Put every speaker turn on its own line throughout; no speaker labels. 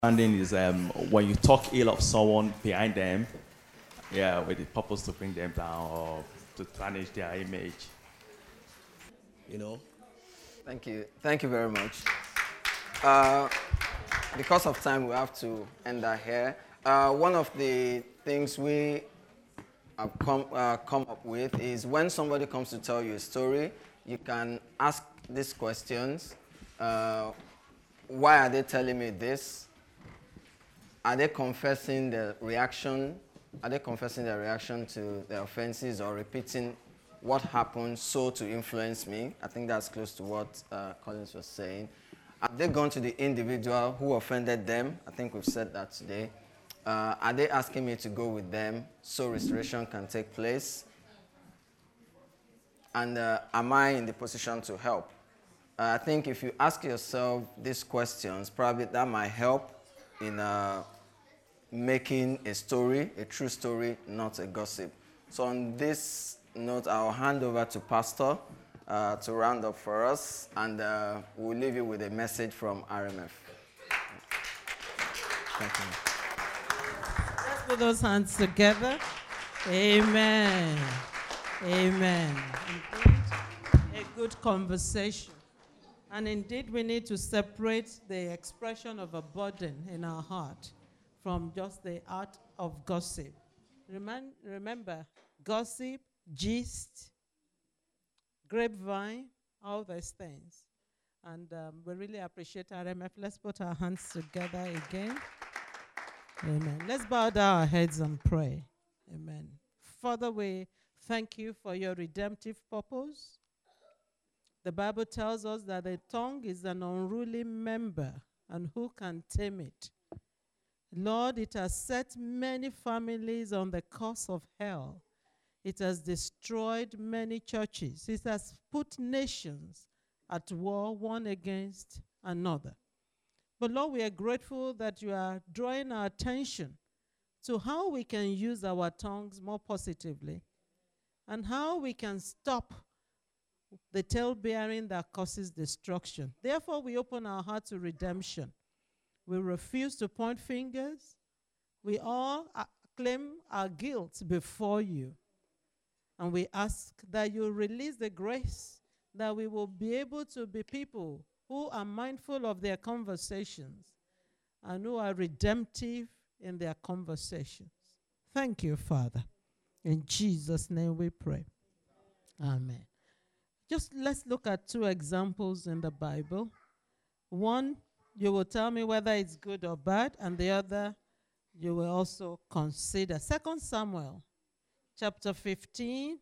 Understanding is when you talk ill of someone behind them, yeah, with the purpose to bring them down or to tarnish their image.
You know,
Thank you. Thank you very much. Uh, because of time, we have to end that here. One of the things we have come up with is when somebody comes to tell you a story, you can ask these questions. Why are they telling me this? Are they confessing their reaction? Are they confessing their reaction to their offenses or repeating what happened so to influence me? I think that's close to what Collins was saying. Have they gone to the individual who offended them? I think we've said that today. Are they asking me to go with them so restoration can take place? And am I in the position to help? I think if you ask yourself these questions, probably that might help in making a story, a true story, not a gossip. So on this note, I'll hand over to Pastor to round up for us, and we'll leave you with a message from RMF. Thank you.
Let's put those hands together. Amen. Amen. Indeed, a good conversation. And indeed, we need to separate the expression of a burden in our heart from just the art of gossip. Remember, gossip, gist, grapevine, all those things. And we really appreciate RMF. Let's put our hands together again. Amen. Let's bow down our heads and pray. Amen. Father, we thank you for your redemptive purpose. The Bible tells us that the tongue is an unruly member, and who can tame it? Lord, it has set many families on the course of hell. It has destroyed many churches. It has put nations at war, one against another. But Lord, we are grateful that you are drawing our attention to how we can use our tongues more positively and how we can stop the tale-bearing that causes destruction. Therefore, we open our heart to redemption. We refuse to point fingers. We all claim our guilt before you. And we ask that you release the grace that we will be able to be people who are mindful of their conversations and who are redemptive in their conversations. Thank you, Father. In Jesus' name we pray. Amen. Just let's look at two examples in the Bible. One, you will tell me whether it's good or bad, and the other, you will also consider. 2 Samuel chapter 15.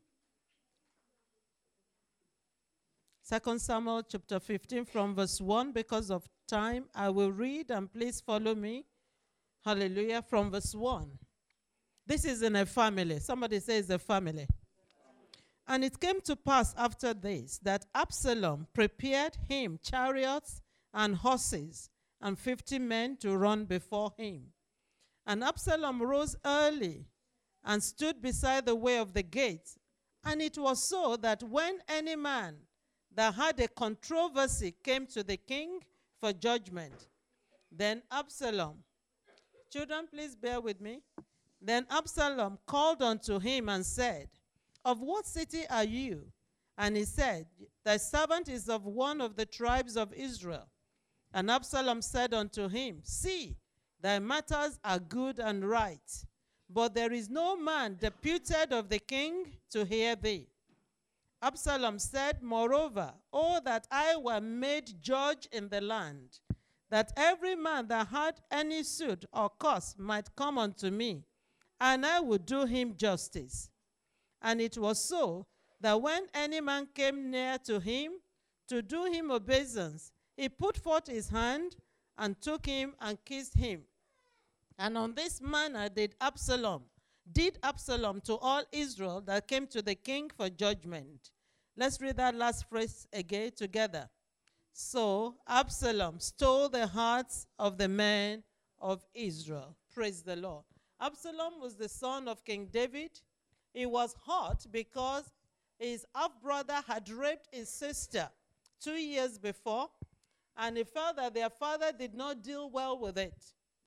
2 Samuel chapter 15 from verse 1. Because of time, I will read, and please follow me. Hallelujah. From verse 1. This is in a family. Somebody says a family. And it came to pass after this that Absalom prepared him chariots and horses and 50 men to run before him. And Absalom rose early and stood beside the way of the gate. And it was so that when any man that had a controversy came to the king for judgment, then Absalom, children, please bear with me. Then Absalom called unto him and said, of what city are you? And he said, thy servant is of one of the tribes of Israel. And Absalom said unto him, see, thy matters are good and right, but there is no man deputed of the king to hear thee. Absalom said, moreover, oh, that I were made judge in the land, that every man that had any suit or cause might come unto me, and I would do him justice. And it was so that when any man came near to him to do him obeisance, he put forth his hand and took him and kissed him. And on this manner did Absalom to all Israel that came to the king for judgment. Let's read that last phrase again together. So Absalom stole the hearts of the men of Israel. Praise the Lord. Absalom was the son of King David. He was hot because his half-brother had raped his sister 2 years before, and he felt that their father did not deal well with it.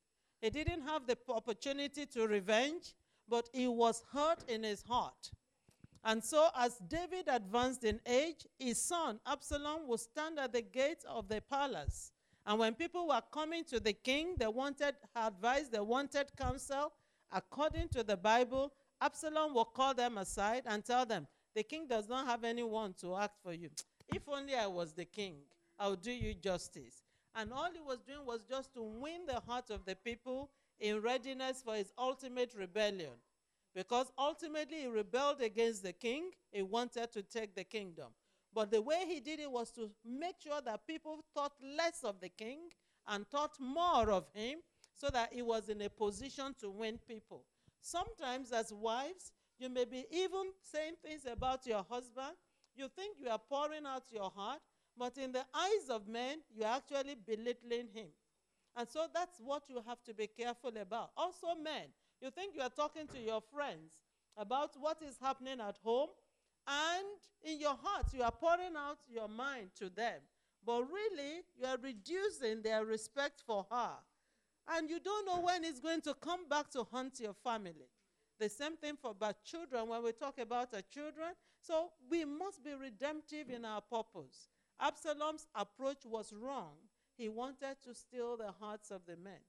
He didn't have the opportunity to revenge, but he was hurt in his heart. And so as David advanced in age, his son Absalom would stand at the gate of the palace. And when people were coming to the king, they wanted advice, they wanted counsel. According to the Bible, Absalom will call them aside and tell them, the king does not have anyone to act for you. If only I was the king, I would do you justice. And all he was doing was just to win the heart of the people in readiness for his ultimate rebellion. Because ultimately he rebelled against the king. He wanted to take the kingdom. But the way he did it was to make sure that people thought less of the king and thought more of him, so that he was in a position to win people. Sometimes as wives, you may be even saying things about your husband. You think you are pouring out your heart, but in the eyes of men, you're actually belittling him. And so that's what you have to be careful about. Also men, you think you are talking to your friends about what is happening at home, and in your heart, you are pouring out your mind to them. But really, you are reducing their respect for her. And you don't know when it's going to come back to haunt your family. The same thing for bad children when we talk about our children. So we must be redemptive in our purpose. Absalom's approach was wrong. He wanted to steal the hearts of the men.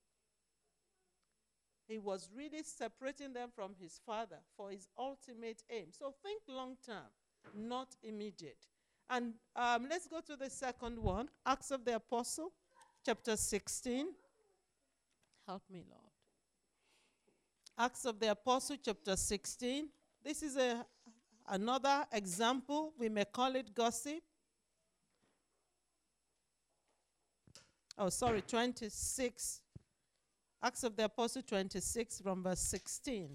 He was really separating them from his father for his ultimate aim. So think long term, not immediate. And let's go to the second one, Acts of the Apostle, chapter 16. Help me, Lord. Acts of the Apostle, chapter 16. This is another example. We may call it gossip. 26. Acts of the Apostle 26 from verse 16.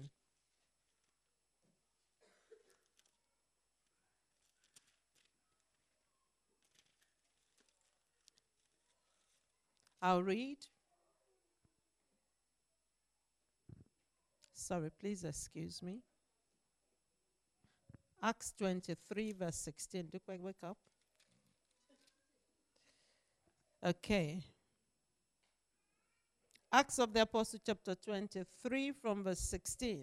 I'll read. Sorry, please excuse me. Acts 23 verse 16. Do quick, wake up. Okay. Acts of the Apostle chapter 23 from verse 16.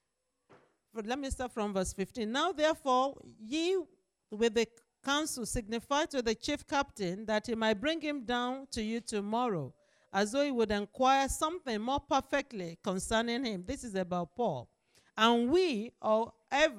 Let me start from verse 15. Now therefore ye with the council signify to the chief captain that he might bring him down to you tomorrow, as though he would inquire something more perfectly concerning him. This is about Paul. And we, or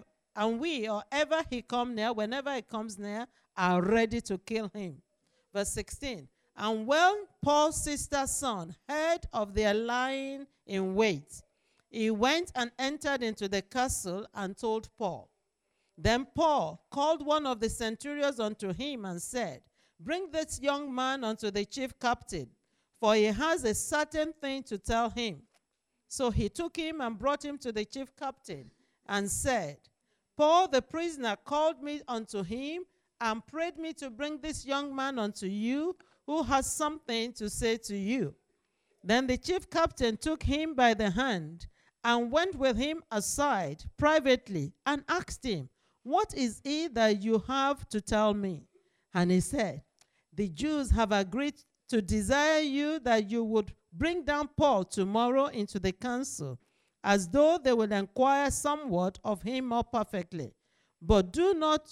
ever he come near, whenever he comes near, are ready to kill him. Verse 16. And when Paul's sister's son heard of their lying in wait, he went and entered into the castle and told Paul. Then Paul called one of the centurions unto him and said, bring this young man unto the chief captain, for he has a certain thing to tell him. So he took him and brought him to the chief captain and said, Paul the prisoner called me unto him and prayed me to bring this young man unto you, who has something to say to you. Then the chief captain took him by the hand and went with him aside privately and asked him, what is it that you have to tell me? And he said, the Jews have agreed to desire you that you would bring down Paul tomorrow into the council, as though they will inquire somewhat of him more perfectly. But do not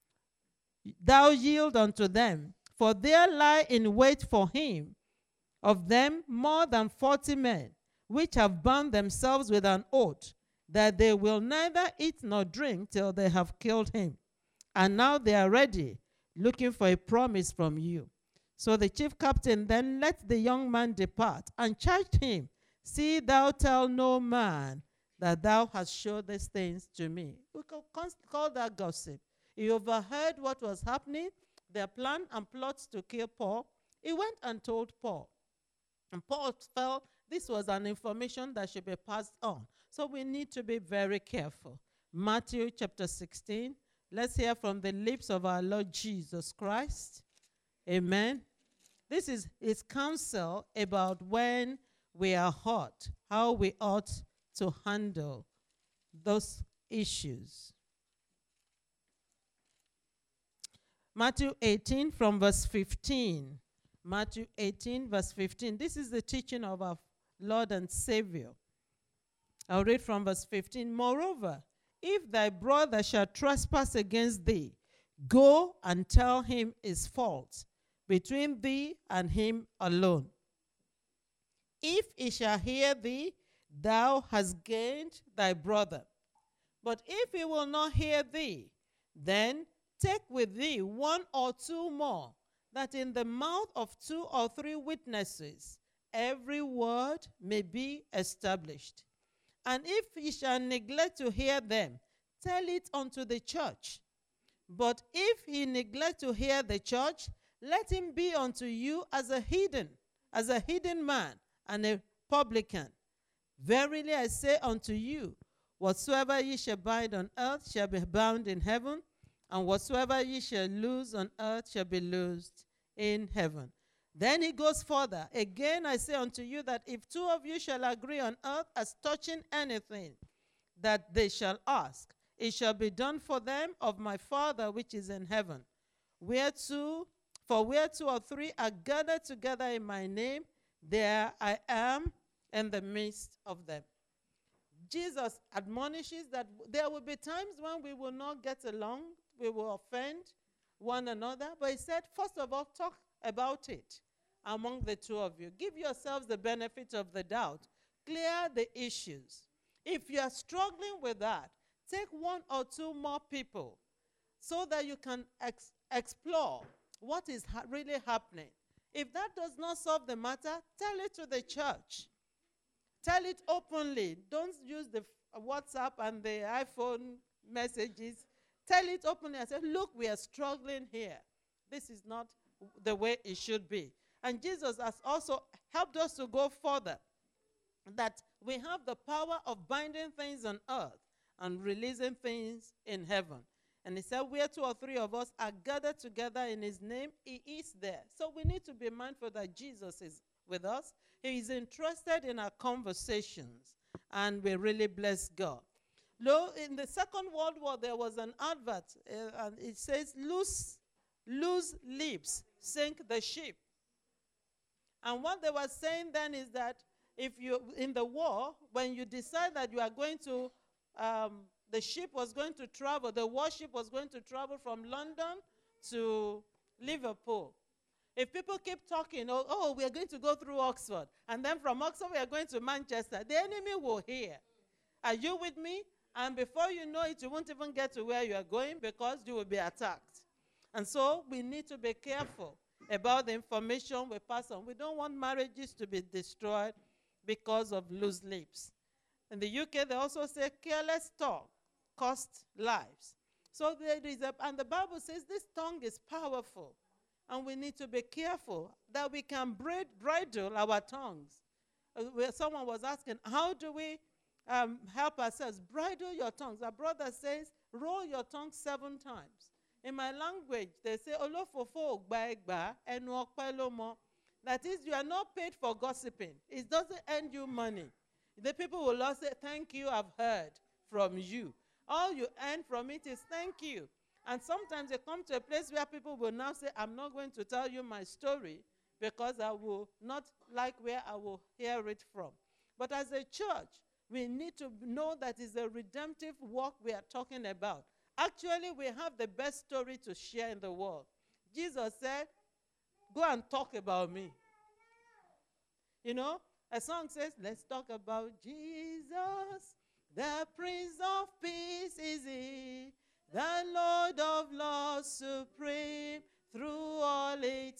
thou yield unto them, for there lie in wait for him of them more than 40 men, which have bound themselves with an oath, that they will neither eat nor drink till they have killed him. And now they are ready, looking for a promise from you. So the chief captain then let the young man depart and charged him, see thou tell no man that thou hast showed these things to me. We could call that gossip. He overheard what was happening, their plan and plots to kill Paul. He went and told Paul. And Paul felt this was an information that should be passed on. So we need to be very careful. Matthew chapter 16. Let's hear from the lips of our Lord Jesus Christ. Amen. This is his counsel about when we are hurt, how we ought to handle those issues. Matthew 18 from verse 15. Matthew 18 verse 15. This is the teaching of our Lord and Savior. I'll read from verse 15. Moreover, if thy brother shall trespass against thee, go and tell him his fault between thee and him alone. If he shall hear thee, thou hast gained thy brother. But if he will not hear thee, then take with thee one or two more, that in the mouth of 2 or 3 witnesses every word may be established. And if he shall neglect to hear them, tell it unto the church. But if he neglect to hear the church, let him be unto you as a heathen man and a publican. Verily I say unto you, whatsoever ye shall bind on earth shall be bound in heaven, and whatsoever ye shall loose on earth shall be loosed in heaven. Then he goes further. Again I say unto you that if 2 of you shall agree on earth as touching anything that they shall ask, it shall be done for them of my Father which is in heaven. Where 2 or 3 are gathered together in my name, there I am in the midst of them. Jesus admonishes that there will be times when we will not get along, we will offend one another, but he said, first of all, talk about it among the 2 of you. Give yourselves the benefit of the doubt. Clear the issues. If you are struggling with that, take 1 or 2 more people so that you can explore what is really happening. If that does not solve the matter, tell it to the church. Tell it openly. Don't use the WhatsApp and the iPhone messages. Tell it openly and say, look, we are struggling here. This is not the way it should be. And Jesus has also helped us to go further, that we have the power of binding things on earth and releasing things in heaven. And he said, where 2 or 3 of us are gathered together in his name, he is there. So we need to be mindful that Jesus is with us. He is interested in our conversations, and we really bless God. In the Second World War, there was an advert, and it says, loose lips sink the ship. And what they were saying then is that if you, in the war, when you decide that you are going to, the ship was going to travel, the warship was going to travel from London to Liverpool. If people keep talking, oh, we are going to go through Oxford, and then from Oxford we are going to Manchester, the enemy will hear. Are you with me? And before you know it, you won't even get to where you are going because you will be attacked. And so we need to be careful about the information we pass on. We don't want marriages to be destroyed because of loose lips. In the UK, they also say careless talk costs lives. So there is and the Bible says this tongue is powerful, and we need to be careful that we can bridle our tongues. Someone was asking, how do we help ourselves? Bridle your tongues. Our brother says, roll your tongue 7 times. In my language, they say, olofofo ogba enu ope lo mo. That is, you are not paid for gossiping. It doesn't earn you money. The people will all say, thank you, I've heard from you. All you earn from it is thank you. And sometimes they come to a place where people will now say, I'm not going to tell you my story because I will not like where I will hear it from. But as a church, we need to know that it's a redemptive work we are talking about. Actually, we have the best story to share in the world. Jesus said, go and talk about me. You know, a song says, let's talk about Jesus. The Prince of Peace is he, the Lord of Lords supreme, through all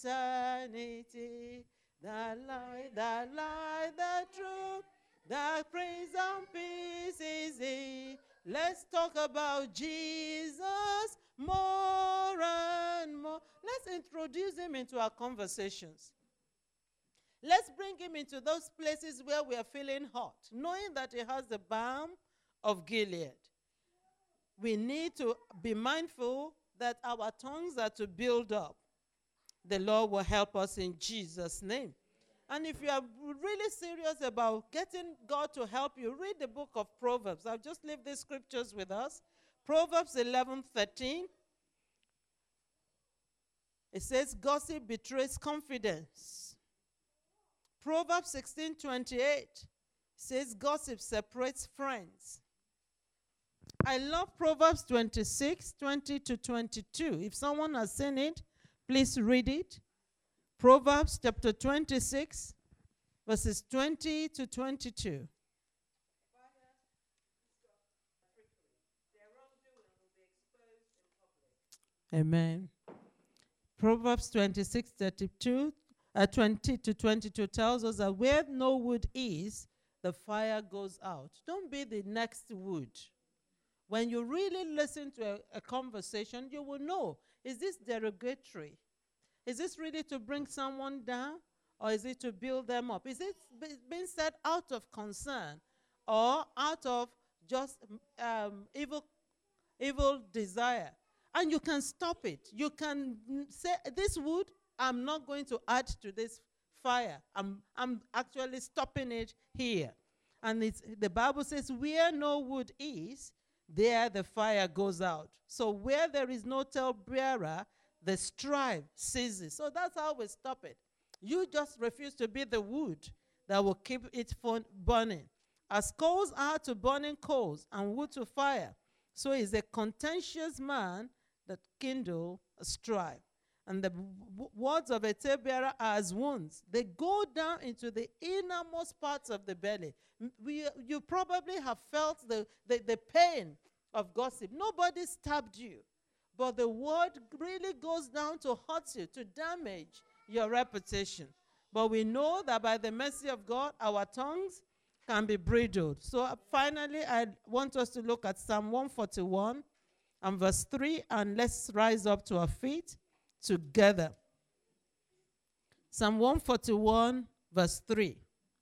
eternity. The light, the truth, the Prince of Peace is he. Let's talk about Jesus more and more. Let's introduce him into our conversations. Let's bring him into those places where we are feeling hot, knowing that he has the balm of Gilead. We need to be mindful that our tongues are to build up. The Lord will help us in Jesus' name. And if you are really serious about getting God to help you, read the book of Proverbs. I'll just leave these scriptures with us. Proverbs 11:13. It says, gossip betrays confidence. Proverbs 16:28 says gossip separates friends. I love Proverbs 26:20-22. If someone has seen it, please read it. Proverbs chapter 26, verses 20-22. Amen. Proverbs 20-22 tells us that where no wood is, the fire goes out. Don't be the next wood. When you really listen to a conversation, you will know, is this derogatory? Is this really to bring someone down? Or is it to build them up? Is it being said out of concern or out of just evil desire? And you can stop it. You can say, this wood, I'm not going to add to this fire. I'm actually stopping it here. And the Bible says, where no wood is, there the fire goes out. So where there is no talebearer, the strife ceases. So that's how we stop it. You just refuse to be the wood that will keep it burning. As coals are to burning coals and wood to fire, so is a contentious man that kindle a strife. And the words of a talebearer are as wounds. They go down into the innermost parts of the belly. You probably have felt the pain of gossip. Nobody stabbed you, but the word really goes down to hurt you, to damage your reputation. But we know that by the mercy of God, our tongues can be bridled. So finally, I want us to look at Psalm 141 and verse 3, and let's rise up to our feet together. Psalm 141, verse 3.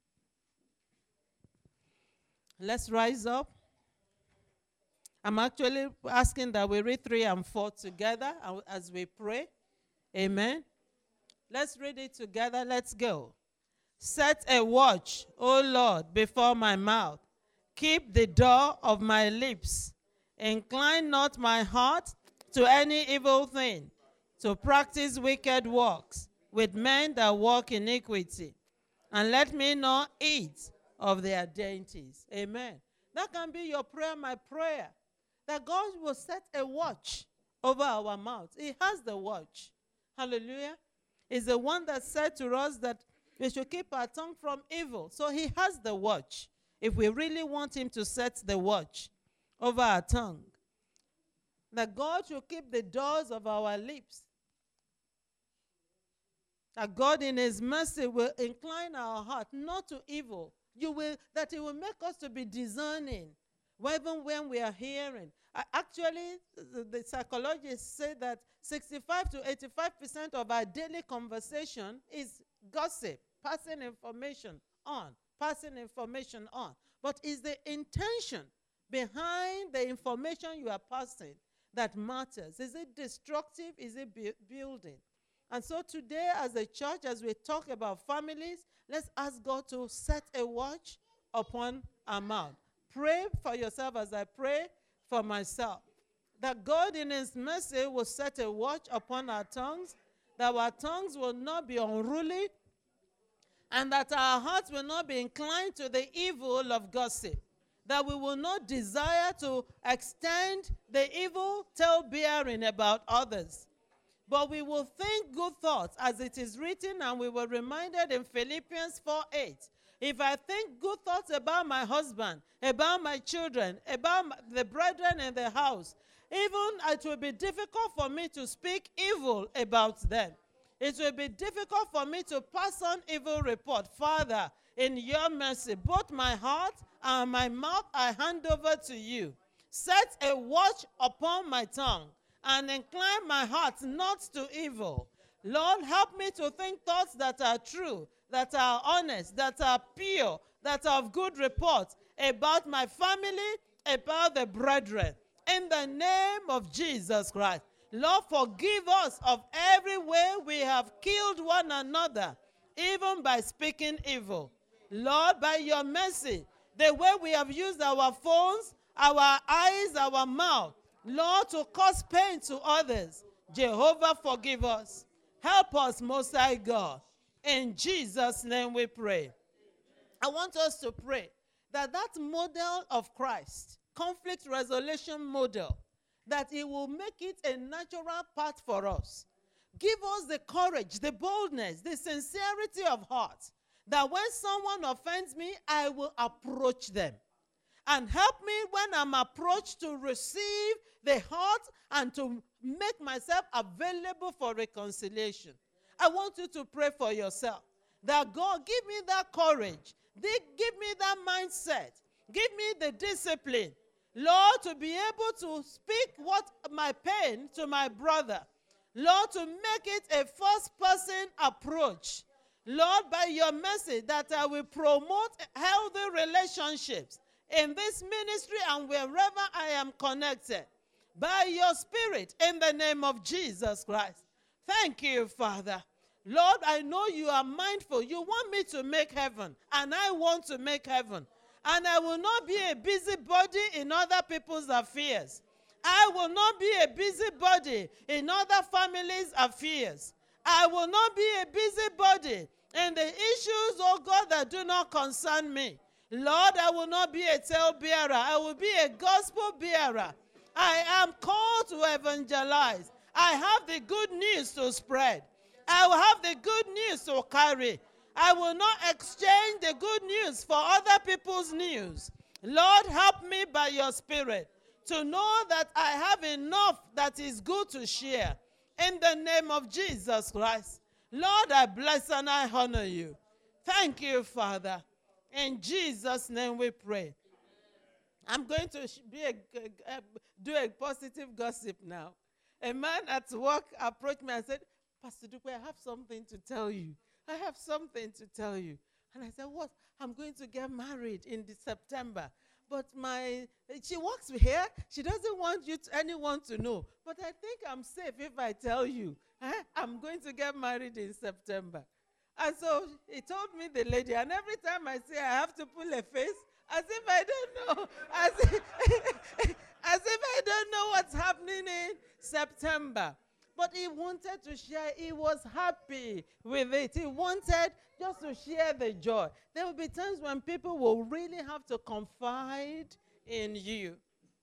Let's rise up. I'm actually asking that we read 3 and 4 together as we pray. Amen. Let's read it together. Let's go. Set a watch, O Lord, before my mouth. Keep the door of my lips. Incline not my heart to any evil thing, to practice wicked works with men that walk iniquity. And let me not eat of their dainties. Amen. That can be your prayer, my prayer. That God will set a watch over our mouth. He has the watch. Hallelujah. He's the one that said to us that we should keep our tongue from evil. So he has the watch. If we really want him to set the watch over our tongue, that God should keep the doors of our lips. That God in his mercy will incline our heart not to evil. That he will make us to be discerning, even when we are hearing. Actually, the psychologists say that 65 to 85% of our daily conversation is gossip, passing information on. But is the intention behind the information you are passing that matters? Is it destructive? Is it building? And so today as a church, as we talk about families, let's ask God to set a watch upon our mouth. Pray for yourself as I pray for myself. That God in his mercy will set a watch upon our tongues, that our tongues will not be unruly, and that our hearts will not be inclined to the evil of gossip. That we will not desire to extend the evil tale-bearing about others. But we will think good thoughts, as it is written, and we were reminded in Philippians 4:8. If I think good thoughts about my husband, about my children, about the brethren in the house, even it will be difficult for me to speak evil about them. It will be difficult for me to pass on evil report. Father, in your mercy, both my heart and my mouth I hand over to you. Set a watch upon my tongue and incline my heart not to evil. Lord, help me to think thoughts that are true, that are honest, that are pure, that are of good report about my family, about the brethren. In the name of Jesus Christ. Lord, forgive us of every way we have killed one another, even by speaking evil. Lord, by your mercy, the way we have used our phones, our eyes, our mouth, Lord, to cause pain to others. Jehovah, forgive us. Help us, Most High God. In Jesus' name we pray. I want us to pray that that model of Christ, conflict resolution model, that he will make it a natural path for us. Give us the courage, the boldness, the sincerity of heart, that when someone offends me, I will approach them. And help me when I'm approached to receive the heart and to make myself available for reconciliation. I want you to pray for yourself, that God, give me that courage, give me that mindset, give me the discipline, Lord, to be able to speak what my pain to my brother. Lord, to make it a first-person approach. Lord, by your mercy, that I will promote healthy relationships in this ministry and wherever I am connected. By your Spirit, in the name of Jesus Christ. Thank you, Father. Lord, I know you are mindful. You want me to make heaven, and I want to make heaven. And I will not be a busybody in other people's affairs. I will not be a busybody in other families' affairs. I will not be a busybody in the issues, oh God, that do not concern me. Lord, I will not be a talebearer. I will be a gospel bearer. I am called to evangelize. I have the good news to spread. I will have the good news to carry. I will not exchange the good news for other people's news. Lord, help me by your Spirit to know that I have enough that is good to share. In the name of Jesus Christ. Lord, I bless and I honor you. Thank you, Father. In Jesus' name we pray. I'm going to do a positive gossip now. A man at work approached me and said, Pastor Dupe, I have something to tell you. I have something to tell you. And I said, what? I'm going to get married in September. But she works here. She doesn't want anyone to know. But I think I'm safe if I tell you. I'm going to get married in September. And so he told me, the lady, and every time I say I have to pull a face, as if I don't know, as if I don't know what's happening in September. But he wanted to share. He was happy with it. He wanted just to share the joy. There will be times when people will really have to confide in you.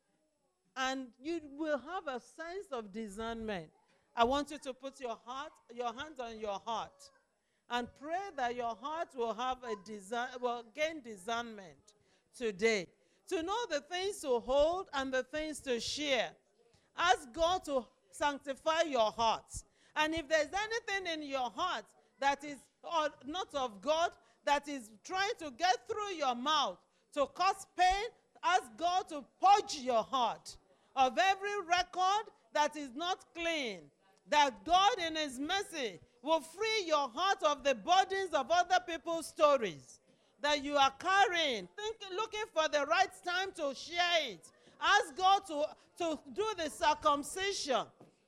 And you will have a sense of discernment. I want you to put your hands on your heart and pray that your heart will have will gain discernment today. To know the things to hold and the things to share. Ask God to sanctify your heart. And if there's anything in your heart that is not of God, that is trying to get through your mouth to cause pain, ask God to purge your heart of every record that is not clean. That God in his mercy will free your heart of the burdens of other people's stories that you are carrying. Looking for the right time to share it. Ask God to do the circumcision.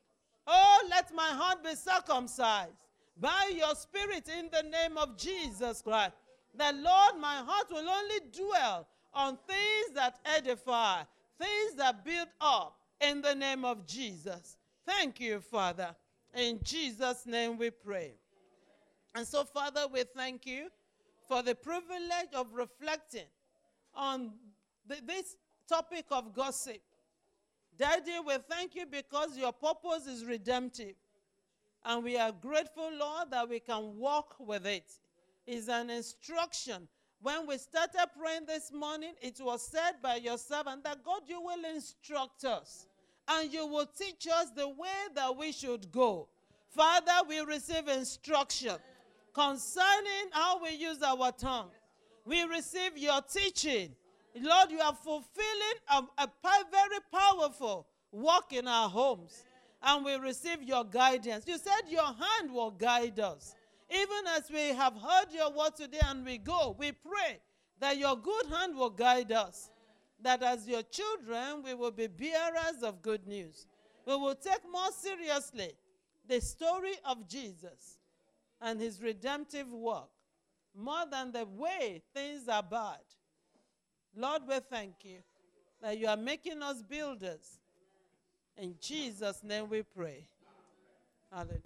Oh, let my heart be circumcised by your Spirit in the name of Jesus Christ. That, Lord, my heart will only dwell on things that edify, things that build up in the name of Jesus. Thank you, Father. In Jesus' name we pray. And so, Father, we thank you for the privilege of reflecting on this topic of gossip. Daddy, we thank you because your purpose is redemptive. And we are grateful, Lord, that we can walk with it. It's an instruction. When we started praying this morning, it was said by your servant that, God, you will instruct us. And you will teach us the way that we should go. Father, we receive instruction concerning how we use our tongue. We receive your teaching. Lord, you are fulfilling a very powerful work in our homes. And we receive your guidance. You said your hand will guide us. Even as we have heard your word today and we go, we pray that your good hand will guide us. That as your children, we will be bearers of good news. We will take more seriously the story of Jesus and his redemptive work, more than the way things are bad. Lord, we thank you that you are making us builders. In Jesus' name we pray. Hallelujah.